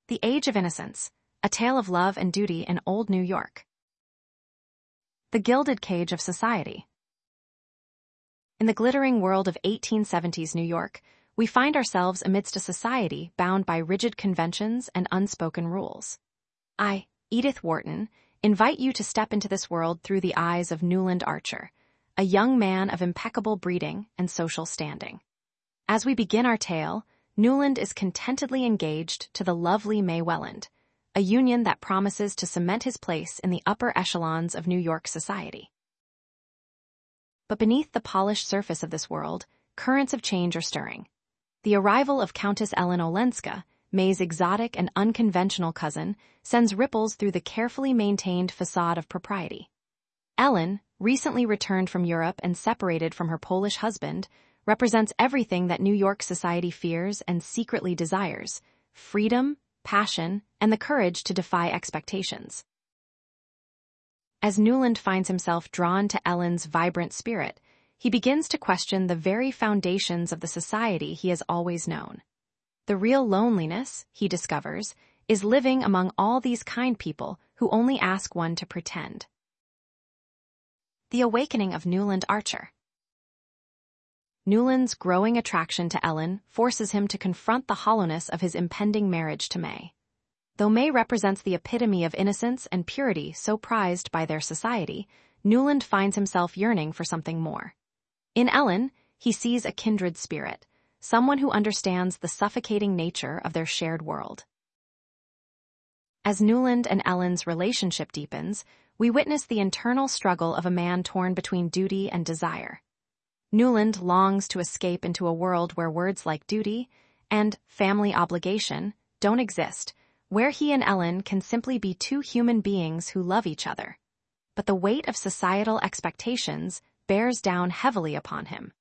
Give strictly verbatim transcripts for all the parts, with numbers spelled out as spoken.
The Age of Innocence, a tale of love and duty in old New York. The gilded cage of society. In the glittering world of eighteen seventies New York, we find ourselves amidst a society bound by rigid conventions and unspoken rules. I, Edith Wharton, invite you to step into this world through the eyes of Newland Archer, a young man of impeccable breeding and social standing. As we begin our tale, Newland is contentedly engaged to the lovely May Welland, a union that promises to cement his place in the upper echelons of New York society. But beneath the polished surface of this world, currents of change are stirring. The arrival of Countess Ellen Olenska, May's exotic and unconventional cousin, sends ripples through the carefully maintained facade of propriety. Ellen, recently returned from Europe and separated from her Polish husband, represents everything that New York society fears and secretly desires: freedom, passion, and the courage to defy expectations. As Newland finds himself drawn to Ellen's vibrant spirit, he begins to question the very foundations of the society he has always known. The real loneliness, he discovers, is living among all these kind people who only ask one to pretend. The awakening of Newland Archer. Newland's growing attraction to Ellen forces him to confront the hollowness of his impending marriage to May. Though May represents the epitome of innocence and purity so prized by their society, Newland finds himself yearning for something more. In Ellen, he sees a kindred spirit, someone who understands the suffocating nature of their shared world. As Newland and Ellen's relationship deepens, we witness the internal struggle of a man torn between duty and desire. Newland longs to escape into a world where words like duty and family obligation don't exist, where he and Ellen can simply be two human beings who love each other. But the weight of societal expectations bears down heavily upon him.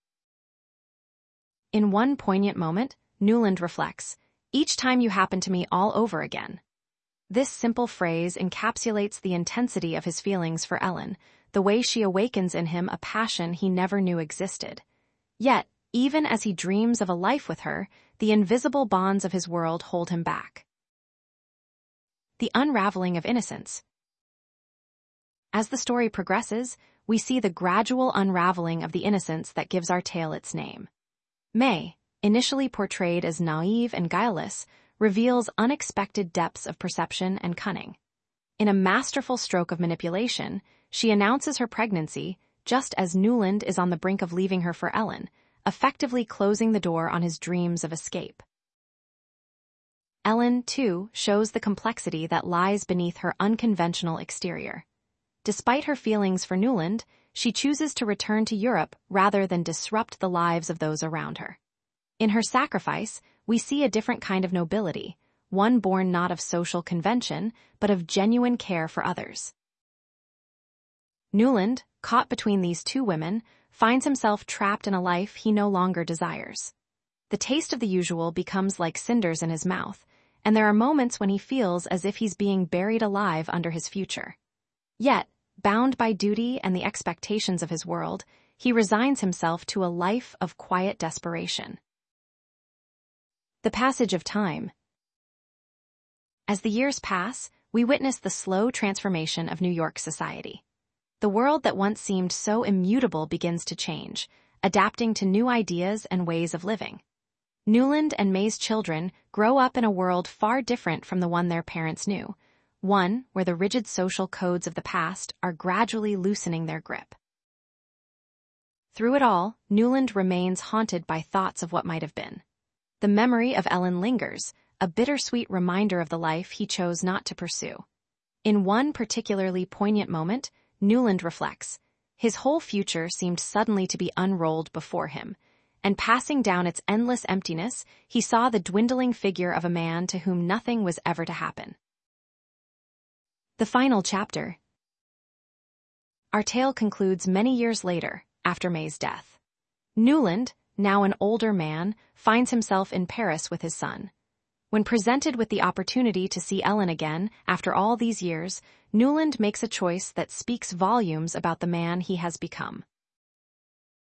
In one poignant moment, Newland reflects, "Each time you happen to me all over again." This simple phrase encapsulates the intensity of his feelings for Ellen, the way she awakens in him a passion he never knew existed. Yet, even as he dreams of a life with her, the invisible bonds of his world hold him back. The unraveling of innocence. As the story progresses, we see the gradual unraveling of the innocence that gives our tale its name. May, initially portrayed as naive and guileless, reveals unexpected depths of perception and cunning. In a masterful stroke of manipulation, she announces her pregnancy just as Newland is on the brink of leaving her for Ellen, effectively closing the door on his dreams of escape. Ellen, too, shows the complexity that lies beneath her unconventional exterior. Despite her feelings for Newland, she chooses to return to Europe rather than disrupt the lives of those around her. In her sacrifice, we see a different kind of nobility, one born not of social convention, but of genuine care for others. Newland, caught between these two women, finds himself trapped in a life he no longer desires. The taste of the usual becomes like cinders in his mouth, and there are moments when he feels as if he's being buried alive under his future. Yet, bound by duty and the expectations of his world, he resigns himself to a life of quiet desperation. The passage of time. As the years pass, we witness the slow transformation of New York society. The world that once seemed so immutable begins to change, adapting to new ideas and ways of living. Newland and May's children grow up in a world far different from the one their parents knew, one where the rigid social codes of the past are gradually loosening their grip. Through it all, Newland remains haunted by thoughts of what might have been. The memory of Ellen lingers, a bittersweet reminder of the life he chose not to pursue. In one particularly poignant moment, Newland reflects, his whole future seemed suddenly to be unrolled before him, and passing down its endless emptiness, he saw the dwindling figure of a man to whom nothing was ever to happen. The final chapter. Our tale concludes many years later, after May's death. Newland, now an older man, finds himself in Paris with his son. When presented with the opportunity to see Ellen again after all these years, Newland makes a choice that speaks volumes about the man he has become.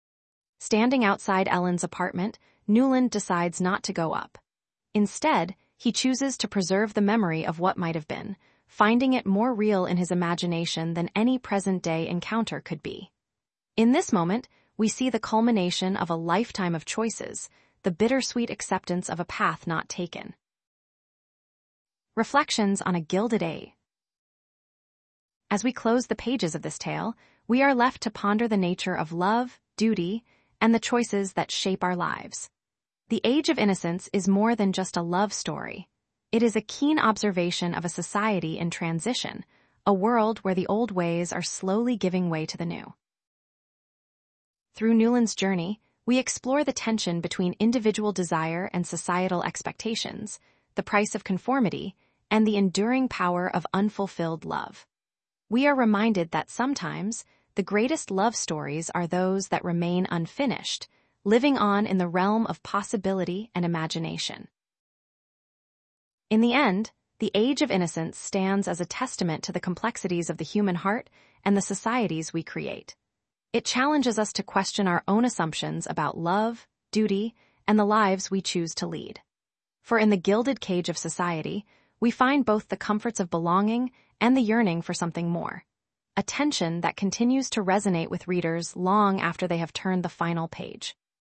Standing outside Ellen's apartment, Newland decides not to go up. Instead, he chooses to preserve the memory of what might have been, finding it more real in his imagination than any present-day encounter could be. In this moment, we see the culmination of a lifetime of choices, the bittersweet acceptance of a path not taken. Reflections on a Gilded Age. As we close the pages of this tale, we are left to ponder the nature of love, duty, and the choices that shape our lives. The Age of Innocence is more than just a love story. It is a keen observation of a society in transition, a world where the old ways are slowly giving way to the new. Through Newland's journey, we explore the tension between individual desire and societal expectations, the price of conformity, and the enduring power of unfulfilled love. We are reminded that sometimes the greatest love stories are those that remain unfinished, living on in the realm of possibility and imagination. In the end, The Age of Innocence stands as a testament to the complexities of the human heart and the societies we create. It challenges us to question our own assumptions about love, duty, and the lives we choose to lead. For in the gilded cage of society, we find both the comforts of belonging and the yearning for something more, a tension that continues to resonate with readers long after they have turned the final page.